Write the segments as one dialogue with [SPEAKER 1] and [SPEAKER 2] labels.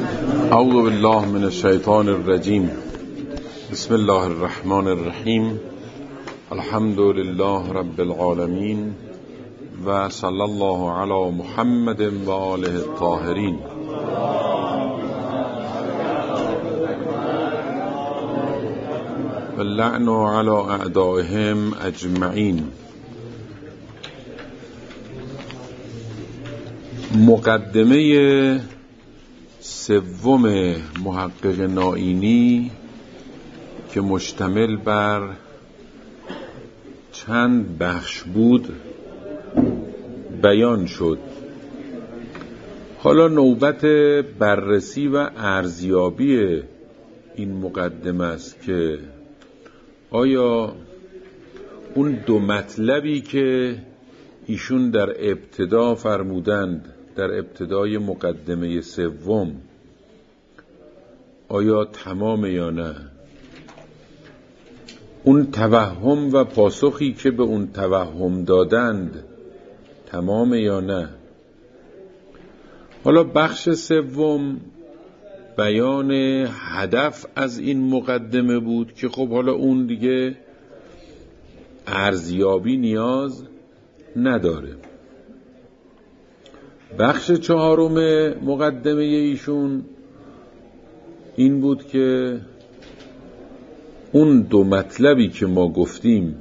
[SPEAKER 1] اعوذ بالله من الشیطان الرجیم. بسم الله الرحمن الرحیم. الحمد لله رب العالمین و صلی الله علی محمد و آله الطاهرین. و اللعن علی اعدائهم اجمعین. مقدمه سوم محقق نائینی که مشتمل بر چند بخش بود بیان شد. حالا نوبت بررسی و ارزیابی این مقدمه است که آیا اون دو مطلبی که ایشون در ابتدا فرمودند، در ابتدای مقدمه سوم، آیا تمام یا نه؟ اون توهم و پاسخی که به اون توهم دادند تمام یا نه؟ حالا بخش سوم بیان هدف از این مقدمه بود که خب حالا اون دیگه ارزیابی نیاز نداره. بخش چهارم مقدمه ایشون این بود که اون دو مطلبی که ما گفتیم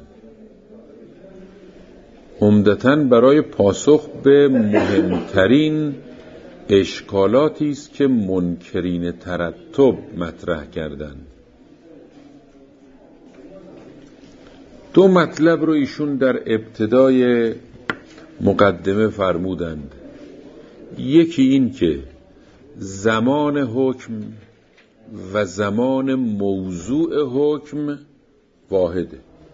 [SPEAKER 1] عمدتاً برای پاسخ به مهمترین اشکالاتی است که منکرین ترتب مطرح کردند. دو مطلب رو ایشون در ابتدای مقدمه فرمودند. یکی این که زمان حکم و زمان موضوع حکم واحده.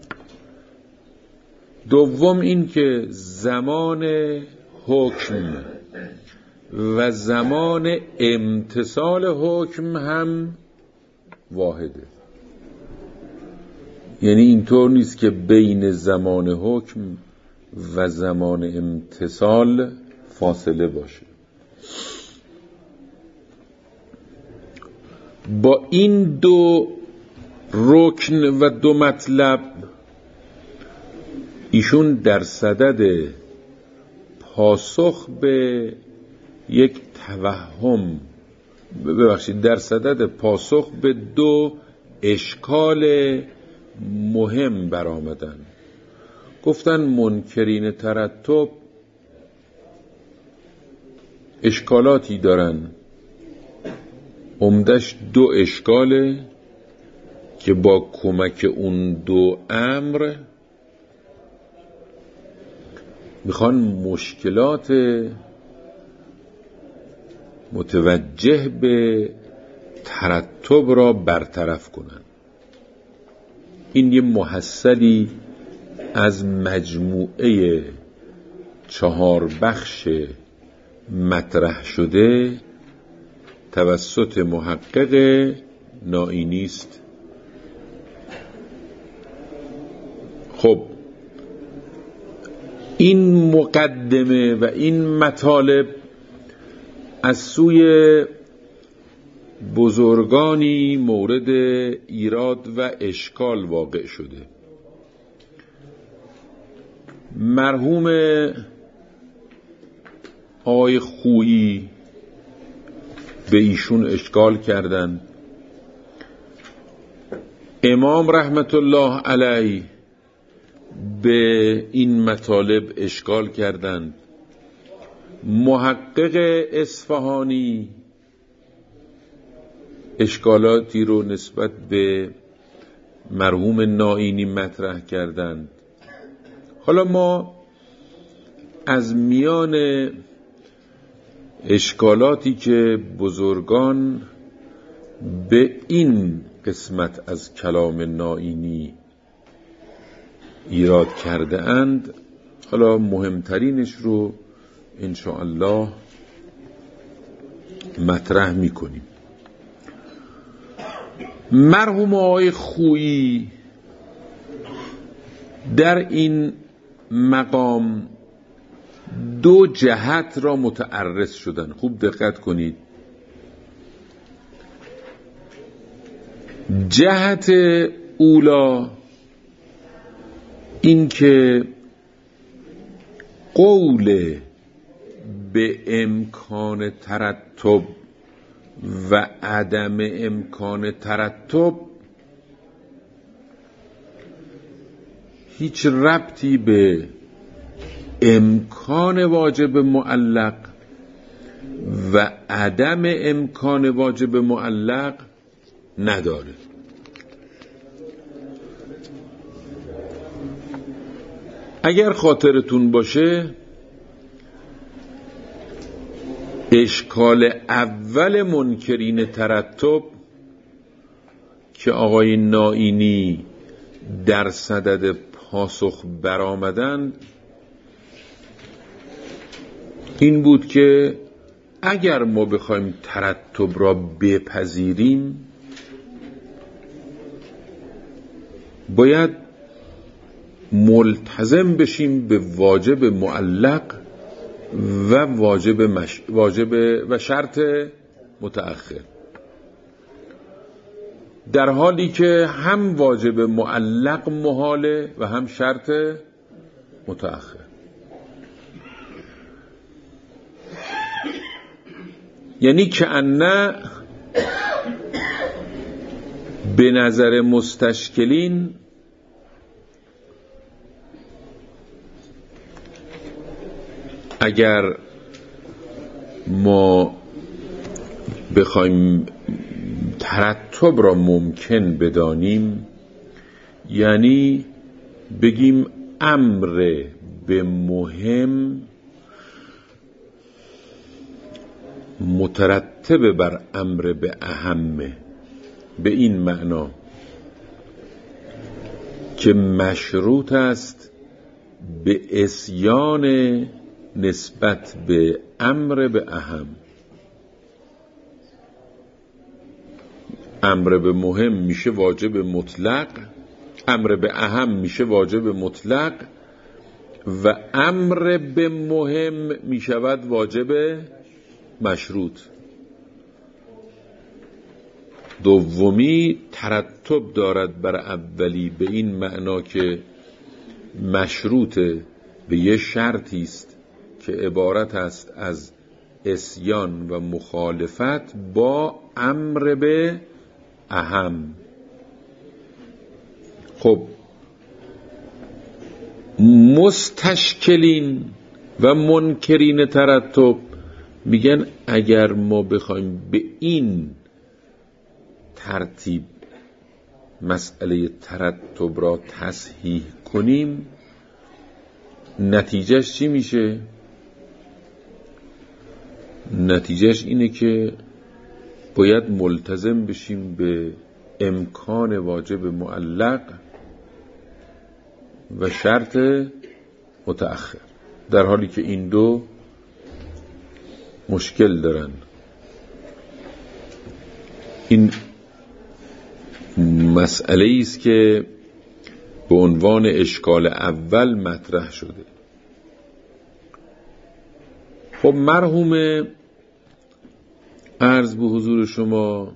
[SPEAKER 1] دوم این که زمان حکم و زمان امتثال حکم هم واحده. یعنی اینطور نیست که بین زمان حکم و زمان امتثال فاصله باشه. با این دو رکن و دو مطلب ایشون در صدد پاسخ به یک توهم، در صدد پاسخ به دو اشکال مهم برآمدن. گفتن منکرین ترتب اشکالاتی دارن، عمدش دو اشکاله که با کمک اون دو امر میخوان مشکلات متوجه به ترتب را برطرف کنن. این یه محصلی از مجموعه 4 بخش مطرح شده توسط محقق نائینی است. خب این مقدمه و این مطالب از سوی بزرگانی مورد ایراد و اشکال واقع شده. مرحوم آقای خویی به ایشون اشکال کردند. امام رحمت الله علیه به این مطالب اشکال کردند. محقق اصفهانی اشکالاتی رو نسبت به مرحوم نائینی مطرح کردند. حالا ما از میان اشکالاتی که بزرگان به این قسمت از کلام نائینی ایراد کرده اند، حالا مهمترینش رو انشاءالله مطرح میکنیم. مرحوم آقای خویی در این مقام دو جهت را متعرض شدن. خوب دقت کنید. جهت اولا این که قول به امکان ترتب و عدم امکان ترتب هیچ ربطی به امکان واجب معلق و عدم امکان واجب معلق نداره. اگر خاطرتون باشه اشکال اول منکرین ترتب که آقای نائینی در صدد پاسخ برآمدند این بود که اگر ما بخوایم ترتب را بپذیریم باید ملتزم بشیم به واجب معلق و واجب و شرط متأخر، در حالی که هم واجب معلق محاله و هم شرط متأخر. یعنی که انه به نظر مستشکلین اگر ما بخوایم ترتب را ممکن بدانیم یعنی بگیم امر به مهم مترتب بر امر به اهمه، به این معنا که مشروط است به عصیان نسبت به امر به اهم. امر به مهم میشه واجب مطلق، امر به اهم میشه واجب مطلق و امر به مهم میشود واجب مشروط. دومی ترتب دارد بر اولی به این معنا که مشروط به یه شرطی است که عبارت است از عصیان و مخالفت با امر به اهم. خب مستشکلین و منکرین ترتب میگن اگر ما بخوایم به این ترتیب مسئله ترتب را تصحیح کنیم نتیجهش چی میشه؟ نتیجهش اینه که باید ملتزم بشیم به امکان واجب معلق و شرط متأخر، در حالی که این دو مشکل دارن. این مسئله است که به عنوان اشکال اول مطرح شده. خب مرحوم عرض به حضور شما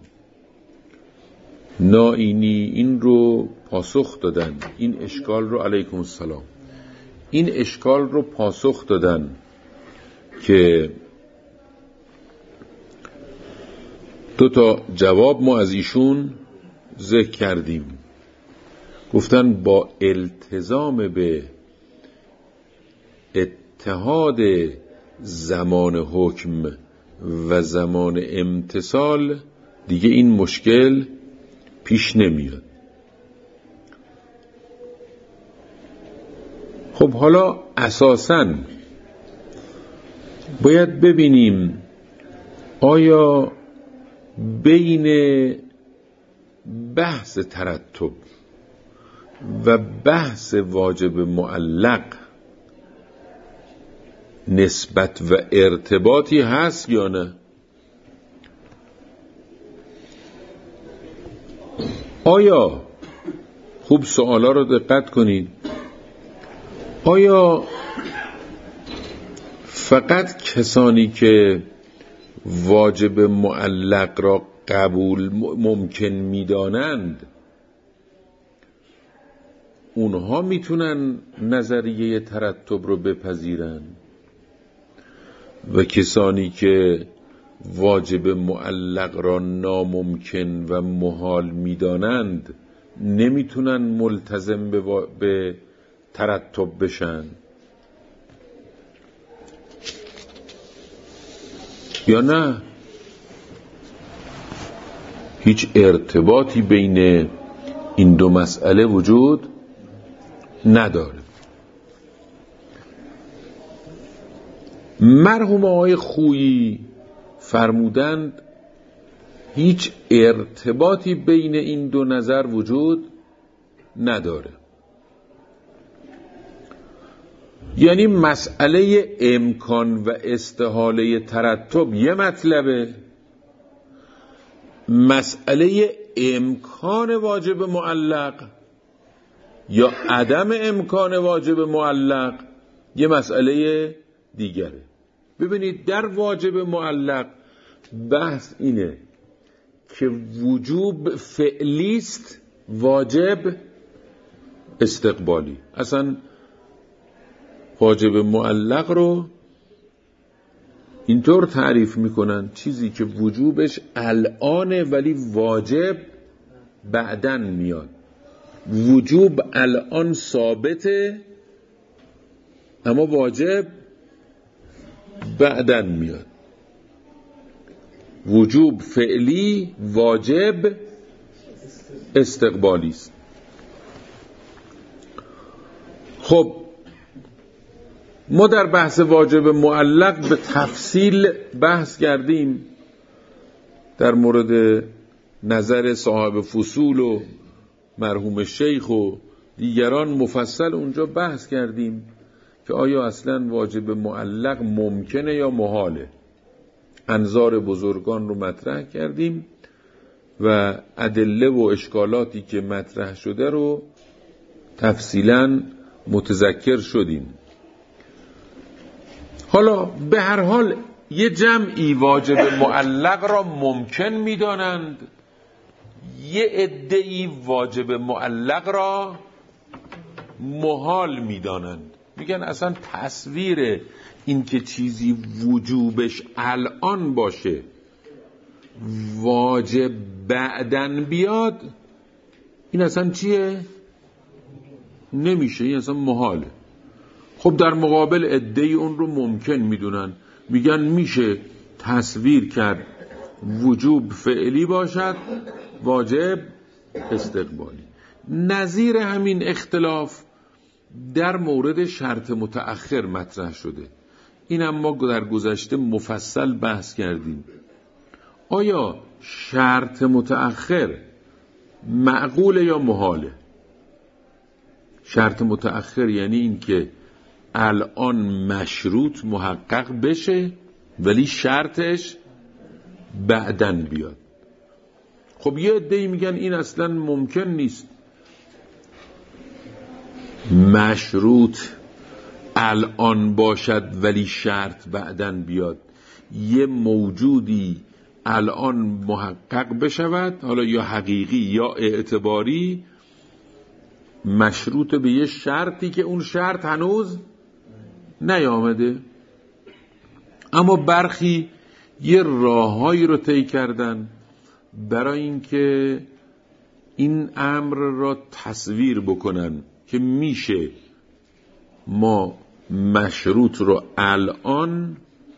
[SPEAKER 1] نائینی این رو پاسخ دادن، این اشکال رو علیکم السلام، این اشکال رو پاسخ دادن که دو تا جواب ما از ایشون ذکر کردیم. گفتن با التزام به اتحاد زمان حکم و زمان امتثال دیگه این مشکل پیش نمیاد. خب حالا اساساً باید ببینیم آیا بین بحث ترتب و بحث واجب معلق نسبت و ارتباطی هست یا نه؟ آیا خوب سوالا رو دقت کنید، آیا فقط کسانی که واجب معلق را قبول ممکن میدانند اونها میتونن نظریه ترتب رو بپذیرن و کسانی که واجب معلق را ناممکن و محال میدانند نمیتونن ملتزم به ترتب بشن. یا نه هیچ ارتباطی بین این دو مسئله وجود نداره. مرحوم آقای خویی فرمودند هیچ ارتباطی بین این دو نظر وجود نداره. یعنی مسئله امکان و استحاله ترتب یه مطلبه، مسئله امکان واجب معلق یا عدم امکان واجب معلق یه مسئله دیگره. ببینید در واجب معلق بحث اینه که وجوب فعلی است، واجب استقبالی. اصلا واجب معلق رو اینطور تعریف میکنن چیزی که وجوبش الانه ولی واجب بعدن میاد. وجوب الان ثابته اما واجب بعدن میاد. وجوب فعلی، واجب استقبالی است. خب ما در بحث واجب معلق به تفصیل بحث کردیم، در مورد نظر صاحب فصول و مرحوم شیخ و دیگران مفصل اونجا بحث کردیم که آیا اصلا واجب معلق ممکنه یا محاله. انظار بزرگان رو مطرح کردیم و ادله و اشکالاتی که مطرح شده رو تفصیلا متذکر شدیم. حالا به هر حال یه جمعی واجب معلق را ممکن می‌دانند، یه عده‌ای واجب معلق را محال می‌دانند. میگن اصلا تصویر این که چیزی وجوبش الان باشه واجب بعدن بیاد این اصلا چیه؟ نمیشه، این اصلا محاله. خب در مقابل عده‌ای اون رو ممکن میدونن، میگن میشه تصویر کرد وجوب فعلی باشد واجب استقبالی. نظیر همین اختلاف در مورد شرط متأخر مطرح شده. این هم ما در گذشته مفصل بحث کردیم. آیا شرط متأخر معقول یا محاله؟ شرط متأخر یعنی این که الان مشروط محقق بشه ولی شرطش بعدن بیاد. خب یه عده‌ای میگن این اصلا ممکن نیست، مشروط الان باشد ولی شرط بعدن بیاد. یه موجودی الان محقق بشود، حالا یا حقیقی یا اعتباری، مشروط به یه شرطی که اون شرط هنوز نیامده. اما برخی یه راههایی رو طی کردن برای اینکه این امر را تصویر بکنن که میشه ما مشروط رو الان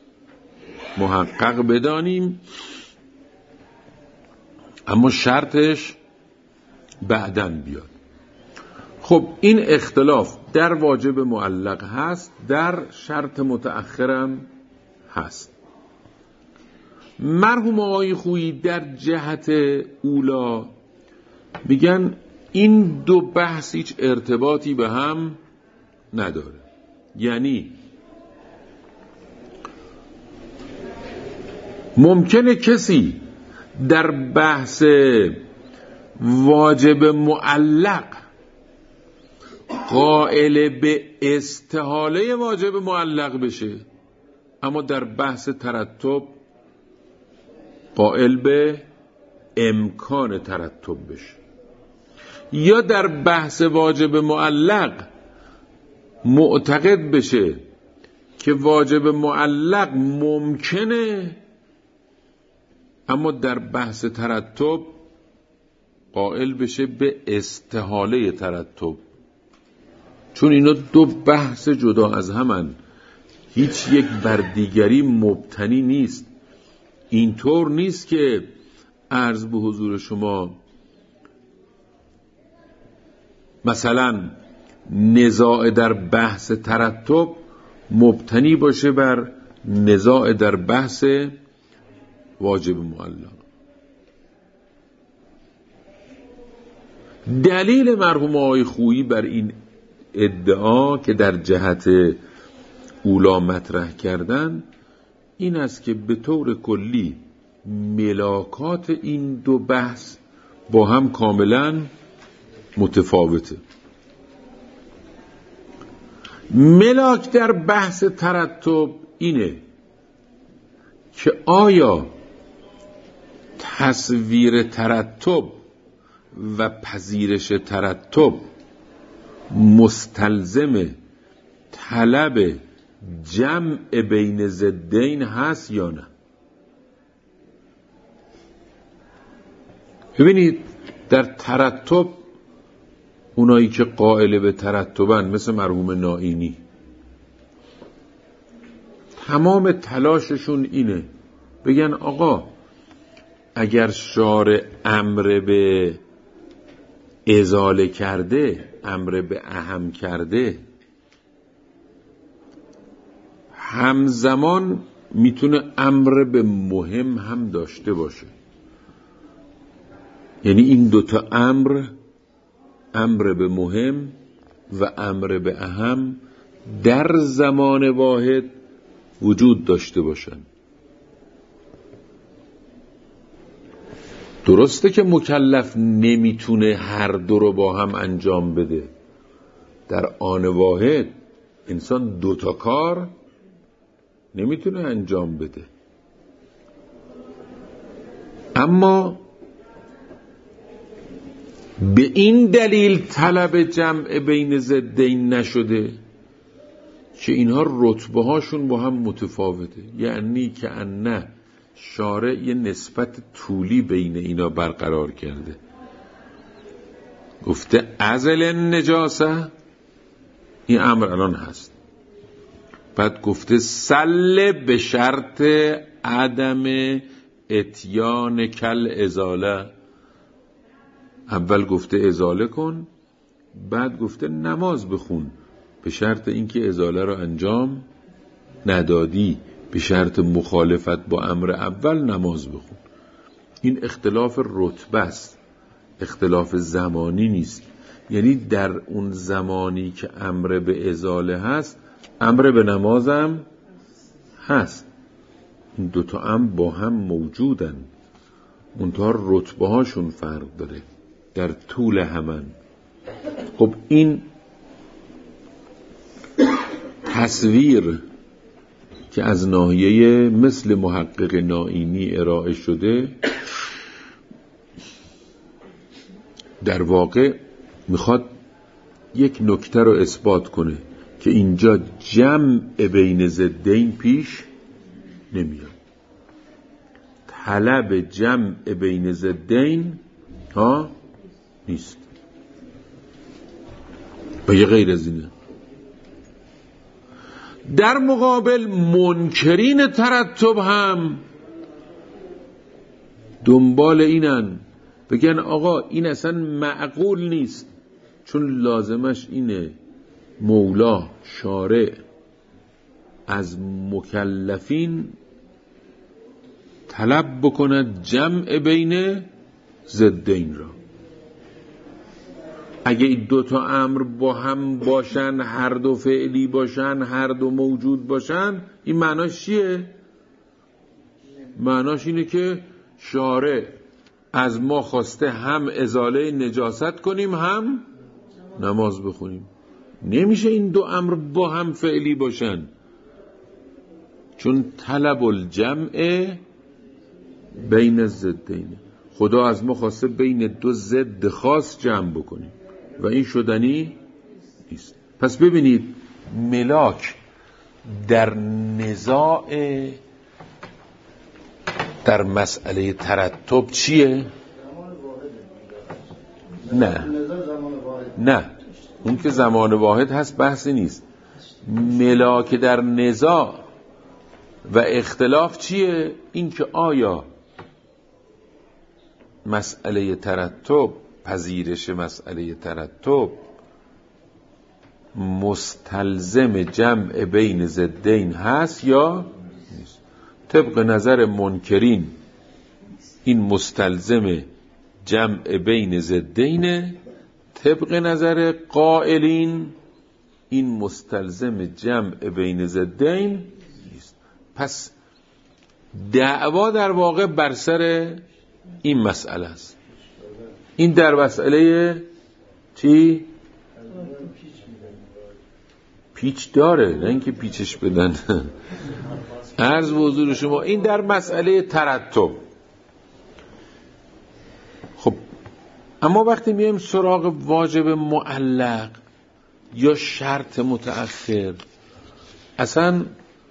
[SPEAKER 1] محقق بدانیم اما شرطش بعدن بیاد. خب این اختلاف در واجب معلق هست، در شرط متأخرم هست. مرحوم آقای خویی در جهت اولا میگن این دو بحث هیچ ارتباطی به هم نداره. یعنی ممکنه کسی در بحث واجب معلق قائل به استحاله واجب معلق بشه اما در بحث ترتب قائل به امکان ترتب بشه، یا در بحث واجب معلق معتقد بشه که واجب معلق ممکنه، اما در بحث ترتب قائل بشه به استحاله ترتب، چون اینا دو بحث جدا از همن، هیچ یک بر دیگری مبتنی نیست. اینطور نیست که عرض به حضور شما مثلا نزاع در بحث ترتب مبتنی باشه بر نزاع در بحث واجب معلق. دلیل مرحوم آقای خویی بر این ادعا که در جهت اولا مطرح کردن این است که به طور کلی ملاکات این دو بحث با هم کاملا متفاوته. ملاک در بحث ترتب اینه که آیا تصویر ترتب و پذیرش ترتب مستلزم طلب جمع بین ضدین هست یا نه. ببینید در ترتب اونایی که قائل به ترتبن مثل مرحوم نائینی تمام تلاششون اینه بگن آقا اگر شارع امر به ازاله کرده، امر به اهم کرده، همزمان میتونه امر به مهم هم داشته باشه. یعنی این دوتا امر به مهم و امر به اهم در زمان واحد وجود داشته باشن. درسته که مکلف نمیتونه هر دو رو با هم انجام بده. در آن واحد انسان دوتا کار نمیتونه انجام بده، اما به این دلیل طلب جمع بین ضدین نشده که اینها رتبه هاشون با هم متفاوته. یعنی که نه شارع یه نسبت طولی بین اینا برقرار کرده، گفته ازل نجاسه، این امر الان هست، بعد گفته سل به شرط عدم اتیان کل ازاله. اول گفته ازاله کن، بعد گفته نماز بخون به شرط اینکه ازاله رو انجام ندادی، به شرط مخالفت با امر اول نماز بخون. این اختلاف رتبه است، اختلاف زمانی نیست. یعنی در اون زمانی که امر به ازاله هست امر به نمازم هست. این دوتا امر با هم موجودن، منتها رتبه هاشون فرق داره در طول همن. خب این تصویر که از ناحیه مثل محقق نائینی ارائه شده در واقع میخواد یک نکته رو اثبات کنه که اینجا جمع بین ضدین پیش نمیاد. طلب جمع بین ضدین نیست و یه غیر از اینه. در مقابل منکرین ترتب هم دنبال اینن بگن آقا این اصلا معقول نیست، چون لازمش اینه مولا شارع از مکلفین طلب بکند جمع بین ضدین را. اگه این دوتا امر با هم باشن، هر دو فعلی باشن، هر دو موجود باشن، این معناش چیه؟ معناش اینه که شارع از ما خواسته هم ازاله نجاست کنیم هم نماز بخونیم. نمیشه این دو امر با هم فعلی باشن، چون طلب الجمع بین الضدین. خدا از ما خواسته بین دو ضد خاص جمع بکنیم و این شدنی نیست. پس ببینید ملاک در نزاع در مسئله ترتب چیه؟ نه اون که زمان واحد هست بحثی نیست. ملاک در نزاع و اختلاف چیه؟ این که آیا مسئله ترتب، پذیرش مسئله ترتب مستلزم جمع بین ضدین هست یا نیست. طبق نظر منکرین این مستلزم جمع بین ضدینه، طبق نظر قائلین این مستلزم جمع بین ضدین نیست. پس دعوا در واقع بر سر این مسئله است. این در مسئله چی؟ پیچ داره، نه اینکه پیچش بدن. عرض به حضور شما این در مسئله ترتب. خب اما وقتی میایم سراغ واجب معلق یا شرط متأخر، اصلا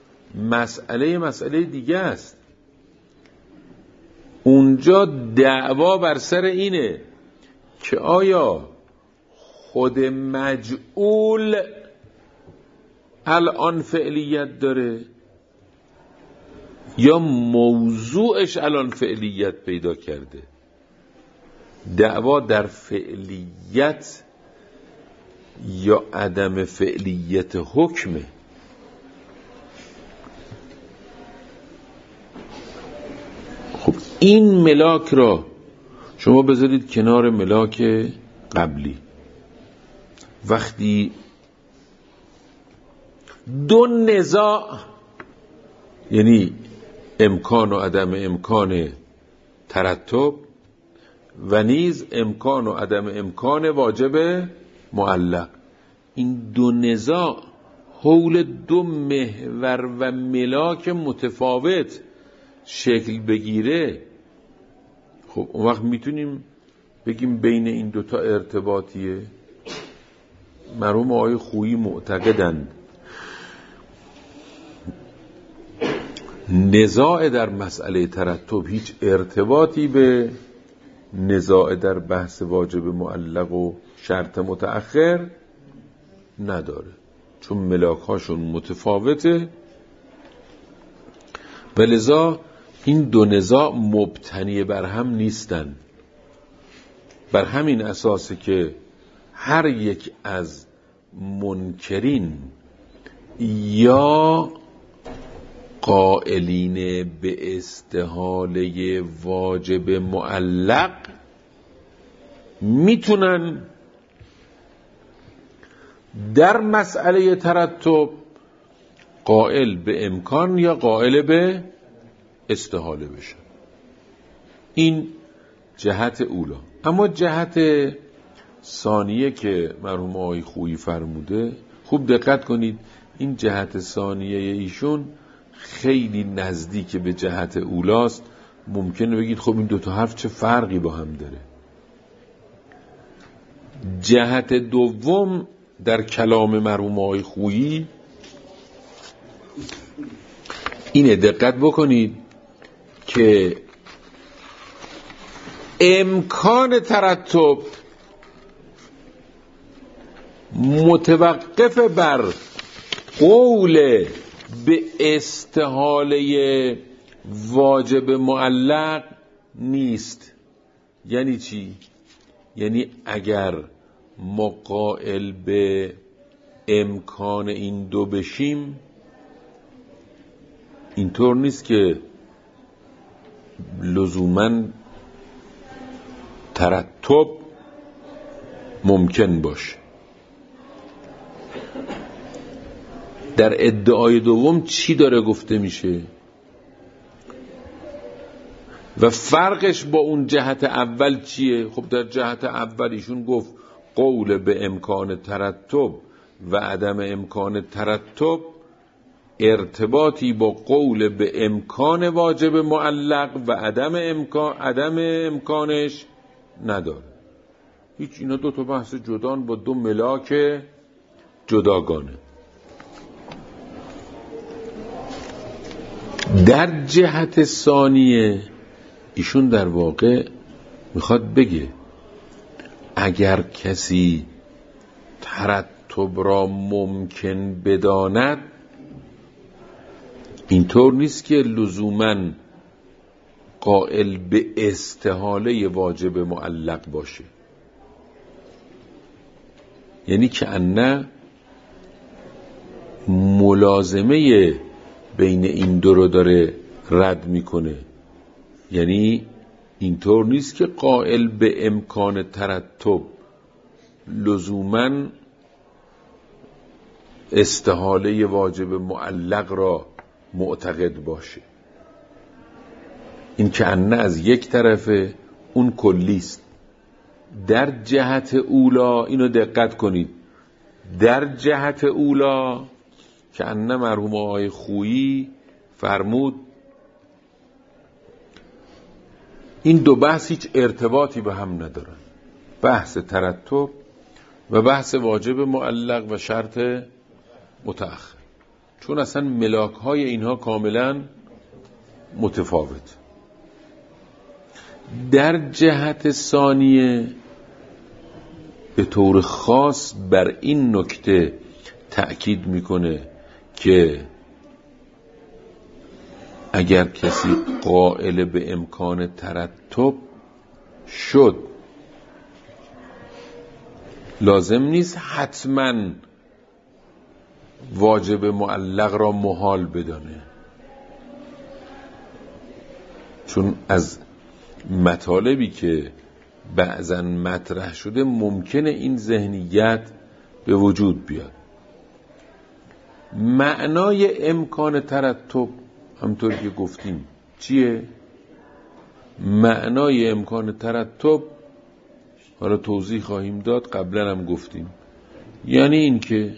[SPEAKER 1] مسئله دیگه است. اونجا دعوا بر سر اینه که آیا خود مجعول الان فعلیت داره یا موضوعش الان فعلیت پیدا کرده. دعوا در فعلیت یا عدم فعلیت حکمه. خب این ملاک را شما بذارید کنار ملاک قبلی. وقتی دو نزاع، یعنی امکان و عدم امکان ترتب و نیز امکان و عدم امکان واجب معلق، این دو نزاع حول دو محور و ملاک متفاوت شکل بگیره، خب اون وقت میتونیم بگیم بین این دوتا ارتباطیه. مرحوم آقای خویی معتقدند نزاع در مسئله ترتب هیچ ارتباطی به نزاع در بحث واجب معلق و شرط متأخر نداره، چون ملاک هاشون متفاوته و لذا این دو نزاع مبتنی بر هم نیستن. بر همین اساسه که هر یک از منکرین یا قائلین به استحاله واجب معلق میتونن در مسئله ترتب قائل به امکان یا قائل به استحاله بشن. این جهت اولا. اما جهت ثانیه که مرحوم آقای خویی فرموده، خوب دقت کنید، این جهت ثانیه ایشون خیلی نزدیک به جهت اولاست. ممکنه بگید خب این دوتا حرف چه فرقی با هم داره. جهت دوم در کلام مرحوم آقای خویی اینه، دقت بکنید که امکان ترتب متوقف بر قول به استحاله واجب معلق نیست. یعنی چی؟ یعنی اگر ما قائل به امکان این دو بشیم، اینطور نیست که لزوماً ترتب ممکن باشه. در ادعای دوم چی داره گفته میشه و فرقش با اون جهت اول چیه؟ خب در جهت اول ایشون گفت قول به امکان ترتب و عدم امکان ترتب ارتباطی با قول به امکان واجب معلق و عدم امکانش نداره. هیچ، اینا دو تا بحث جدان با دو ملاک جداگانه. در جهت ثانیه ایشون در واقع میخواد بگه اگر کسی ترتب را ممکن بداند، اینطور نیست که لزوماً قائل به استحاله واجب معلق باشه. یعنی که انه ملازمه بین این دو رو داره رد میکنه. یعنی اینطور نیست که قائل به امکان ترتب لزوماً استحاله واجب معلق را معتقد باشه. این که انه از یک طرفه، اون کلیست. در جهت اولا، اینو دقت کنید، در جهت اولا که انه مرحوم آقای خویی فرمود این دو بحث هیچ ارتباطی به هم ندارن، بحث ترتب و بحث واجب معلق و شرط متأخر، چون اصلا ملاک های اینها کاملا متفاوت. در جهت ثانیه به طور خاص بر این نکته تأکید میکنه که اگر کسی قائل به امکان ترتب شد، لازم نیست حتما واجب معلق را محال بدانه، چون از مطالبی که بعضا مطرح شده ممکنه این ذهنیت به وجود بیاد. معنای امکان ترتب همطور که گفتیم چیه؟ معنای امکان ترتب حالا توضیح خواهیم داد، قبلا هم گفتیم، یعنی این که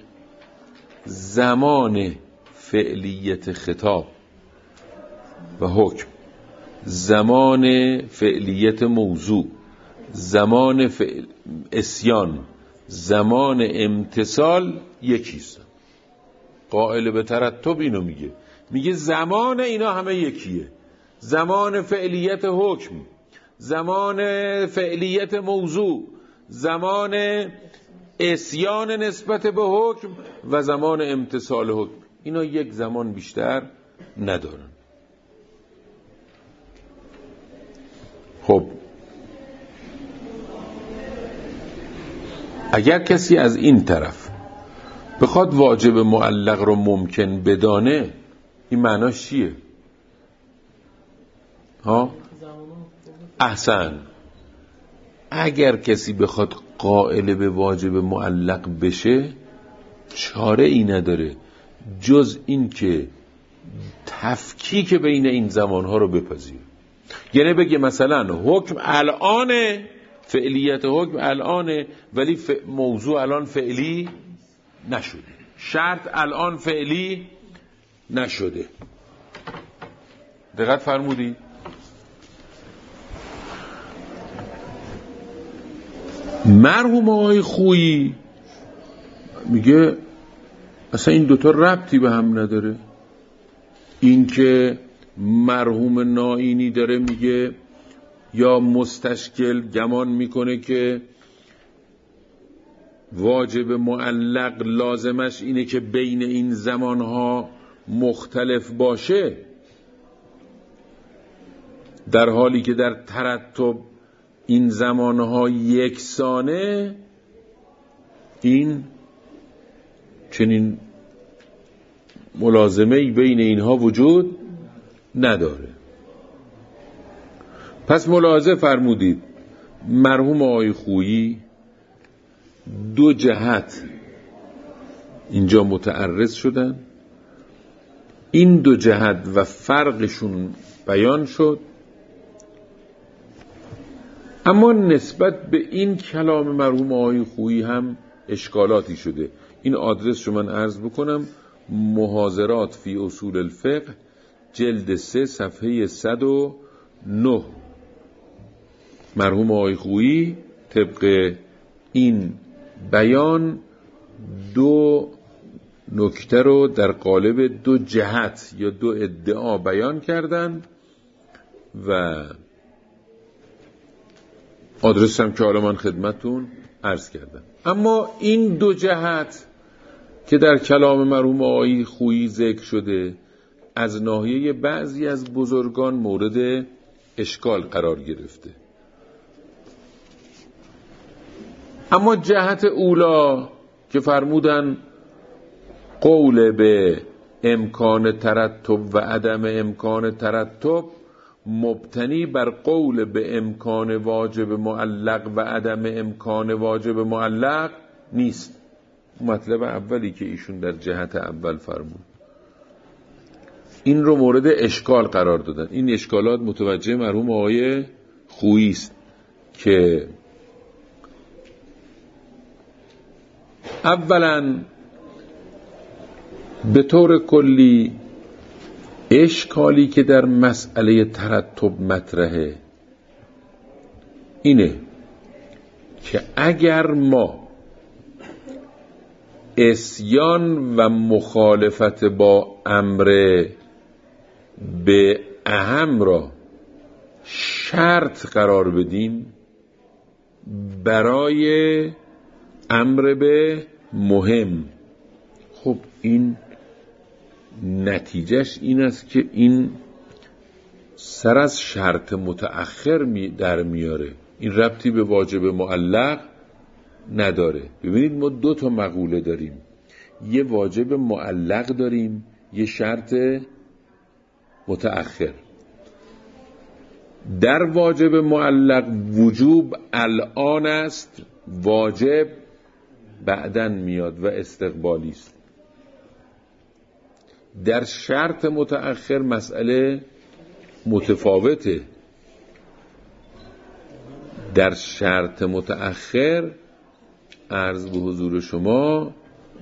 [SPEAKER 1] زمان فعلیت خطاب و حکم، زمان فعلیت موضوع، زمان اسیان، زمان امتصال یکیست. قائل به ترتب اینو میگه زمان اینا همه یکیه. زمان فعلیت حکم، زمان فعلیت موضوع، زمان اسیان نسبت به حکم و زمان امتصال حکم، اینا یک زمان بیشتر ندارن. خب اگر کسی از این طرف بخواد واجب معلق رو ممکن بدانه، این معناش چیه؟ احسن، اگر کسی بخواد قائل به واجب معلق بشه، چاره ای نداره جز این که تفکیک بین این زمانها رو بپذیره. یعنی بگه مثلا حکم الانه، فعلیت حکم الانه، ولی موضوع الان فعلی نشده، شرط الان فعلی نشده. دقت فرمودی؟ مرحوم آقای خویی میگه اصلا این دوتا ربطی به هم نداره. این که مرحوم نائینی داره میگه یا مستشکل گمان میکنه که واجب معلق لازمش اینه که بین این زمانها مختلف باشه، در حالی که در ترتب این زمانها یکسانه، این چنین ملازمه‌ای بین اینها وجود نداره. پس ملاحظه فرمودید مرحوم آقای خویی دو جهت اینجا متعرض شدن، این دو جهت و فرقشون بیان شد، اما نسبت به این کلام مرحوم آقای خویی هم اشکالاتی شده. این آدرس رو من عرض بکنم، محاضرات فی اصول الفقه جلد 3 صفحه 109. مرحوم آقای خویی طبق این بیان 2 نکته رو در قالب 2 جهت یا 2 ادعا بیان کردن و آدرس هم که حالا من خدمتون عرض کردم. اما این 2 جهت که در کلام مرحوم آقای خویی ذکر شده از ناحیه بعضی از بزرگان مورد اشکال قرار گرفته. اما جهت اولا که فرمودن قول به امکان ترتب و عدم امکان ترتب مبتنی بر قول به امکان واجب معلق و عدم امکان واجب معلق نیست. مطلب اولی که ایشون در جهت اول فرمود این رو مورد اشکال قرار دادن. این اشکالات متوجه مرحوم آقای خویی است که اولا به طور کلی اشکالی که در مسئله ترتب مطرحه اینه که اگر ما عصیان و مخالفت با امر به اهم را شرط قرار بدیم برای امر به مهم، خب این نتیجهش این است که این سر از شرط متأخر در میاره، این ربطی به واجب معلق نداره. ببینید ما 2 تا مقوله داریم، یه واجب معلق داریم، یه شرط متأخر. در واجب معلق وجوب الان است، واجب بعدن میاد و استقبالی است. در شرط متأخر مسئله متفاوته. در شرط متأخر عرض به حضور شما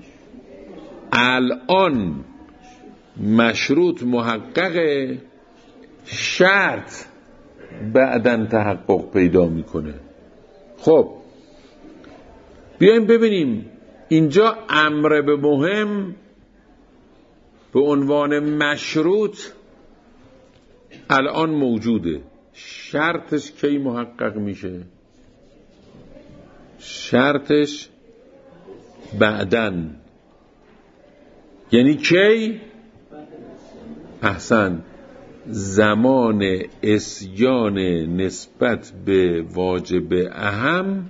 [SPEAKER 1] الان مشروط محقق، شرط بعدن تحقق پیدا میکنه. خب بیایم ببینیم اینجا امر به مهم به عنوان مشروط الان موجوده، شرطش کی محقق میشه؟ شرطش بعدن. یعنی کی؟ احسن، زمان عصیان نسبت به واجب اهم،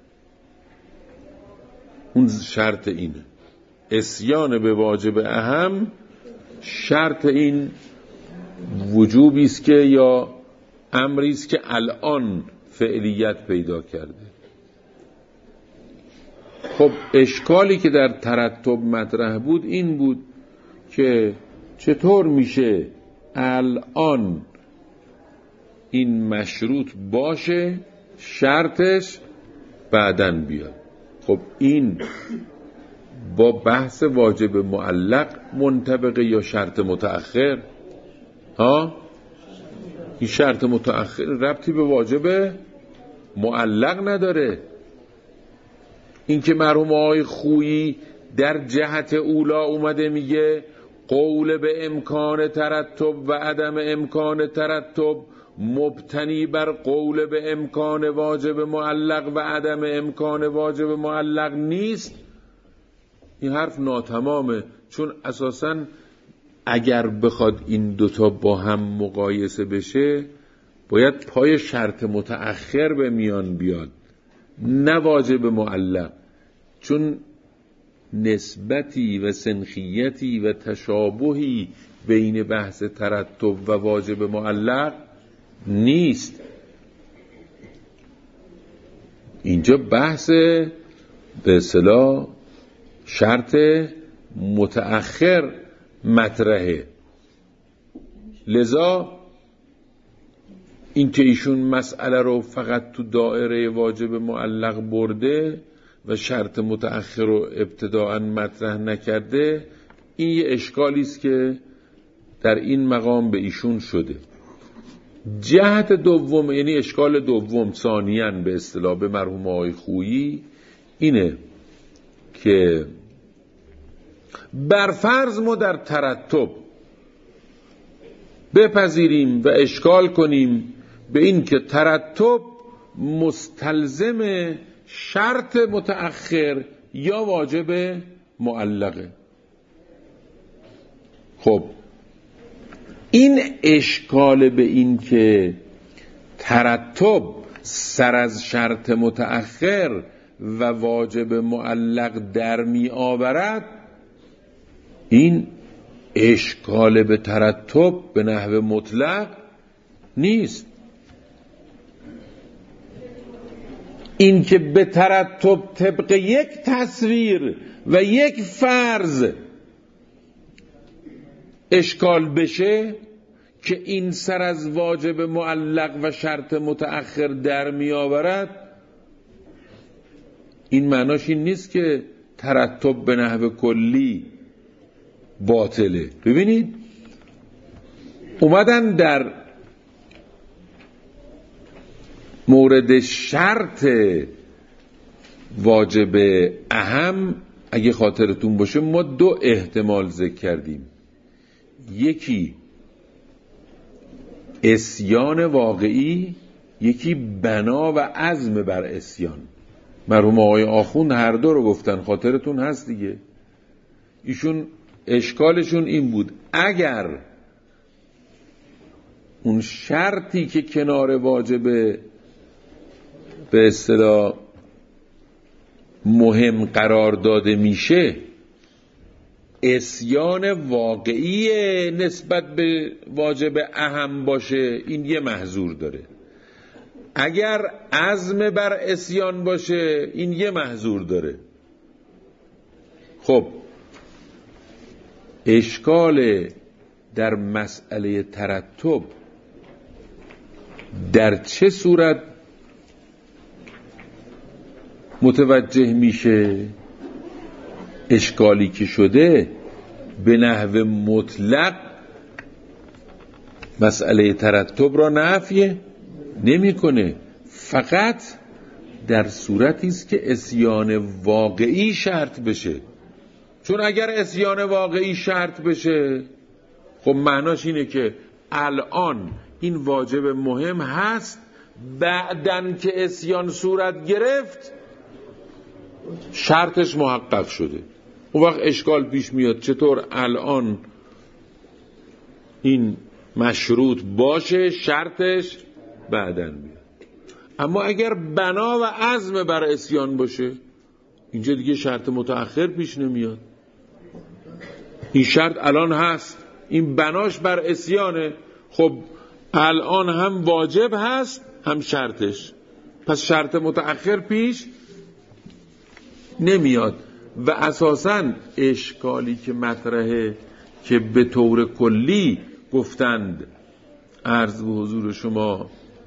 [SPEAKER 1] اون شرط اینه. عصیان به واجب اهم شرط این وجوبی است که یا امری است که الان فعلیت پیدا کرده. خب اشکالی که در ترتب مطرح بود این بود که چطور میشه الان این مشروط باشه شرطش بعدن بیاد. خب این با بحث واجب معلق منطبقه یا شرط متأخر؟ این شرط متأخر ربطی به واجب معلق نداره. این که مرحوم آقای خویی در جهت اولا اومده میگه قول به امکان ترتب و عدم امکان ترتب مبتنی بر قول به امکان واجب معلق و عدم امکان واجب معلق نیست، این حرف ناتمامه. چون اساساً اگر بخواد این 2 تا با هم مقایسه بشه باید پای شرط متأخر به میان بیاد نه واجب معلق، چون نسبتی و سنخیتی و تشابهی بین بحث ترتب و واجب معلق نیست. اینجا بحث به اصطلاح شرط متأخر مطرحه. لذا این که ایشون مسئله رو فقط تو دایره واجب معلق برده و شرط متأخر رو ابتداءً مطرح نکرده، این یه اشکالی است که در این مقام به ایشون شده. جهت دوم، یعنی اشکال دوم ثانیاً به اصطلاح به مرحوم آقای خویی اینه که برفرض ما در ترتب بپذیریم و اشکال کنیم به این که ترتب مستلزم شرط متأخر یا واجب معلقه. خب این اشکال به این که ترتب سر از شرط متأخر و واجب معلق در می آورد، این اشکال به ترتب به نحو مطلق نیست. این که به ترتب طبق یک تصویر و یک فرض اشکال بشه که این سر از واجب معلق و شرط متأخر در می آورد، این معناش این نیست که ترتب به نحو کلی باطله. ببینید اومدن در مورد شرط واجب اهم، اگه خاطرتون باشه ما دو احتمال ذکر کردیم، یکی عصیان واقعی، یکی بنا و عزم بر عصیان. مرحوم آقای آخوند هر دو رو گفتن، خاطرتون هست دیگه. ایشون اشکالشون این بود اگر اون شرطی که کنار واجب به اصطلاح مهم قرار داده میشه عصیان واقعی نسبت به واجب اهم باشه، این یه محظور داره. اگر عزم بر عصیان باشه این یه محظور داره. خب اشکال در مسئله ترتب در چه صورت متوجه میشه؟ اشکالی که شده به نحو مطلق مسئله ترتب را نفی نمیکنه، فقط در صورتی است که عصیان واقعی شرط بشه. چون اگر عصیان واقعی شرط بشه خب معناش اینه که الان این واجب مهم هست، بعدن که عصیان صورت گرفت شرطش محقق شده. اون وقت اشکال پیش میاد چطور الان این مشروط باشه شرطش بعدن میاد. اما اگر بنا و عزم بر عصیان باشه اینجا دیگه شرط متأخر پیش نمیاد. این شرط الان هست، این بناش بر عصیانه، خب الان هم واجب هست هم شرطش، پس شرط متأخر پیش نمیاد. و اساساً اشکالی که مطرحه که به طور کلی گفتند عرض به حضور شما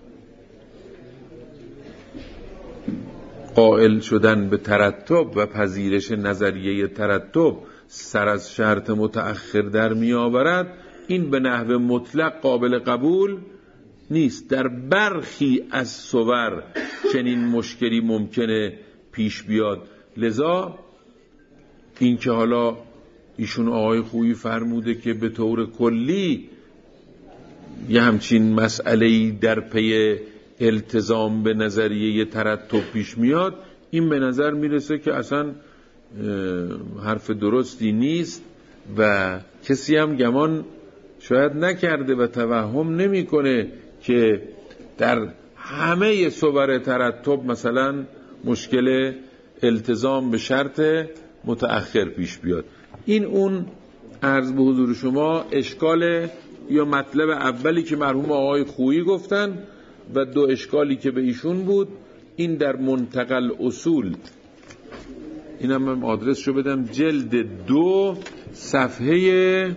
[SPEAKER 1] قائل شدن به ترتب و پذیرش نظریه ترتب سر از شرط متأخر در می آورد، این به نحو مطلق قابل قبول نیست. در برخی از صور چنین مشکلی ممکنه پیش بیاد. لذا این که حالا ایشون آقای خویی فرموده که به طور کلی یه همچین مسئله‌ای در پی التزام به نظریه ترتب پیش میاد، این به نظر میرسه که اصلا حرف درستی نیست و کسی هم گمان شاید نکرده و توهم نمیکنه که در همه صور ترتب مثلا مشکل التزام به شرط متأخر پیش بیاد. این اون عرض به حضور شما اشکال یا مطلب اولی که مرحوم آقای خویی گفتن و دو اشکالی که به ایشون بود. این در منتقل اصول، اینم من آدرسشو بدم، جلد 2 صفحه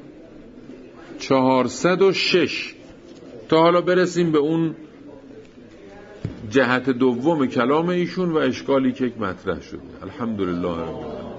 [SPEAKER 1] 406 تا حالا برسیم به اون جهت دوم کلام ایشون و اشکالی که مطرح شده. الحمدلله رب العالمین.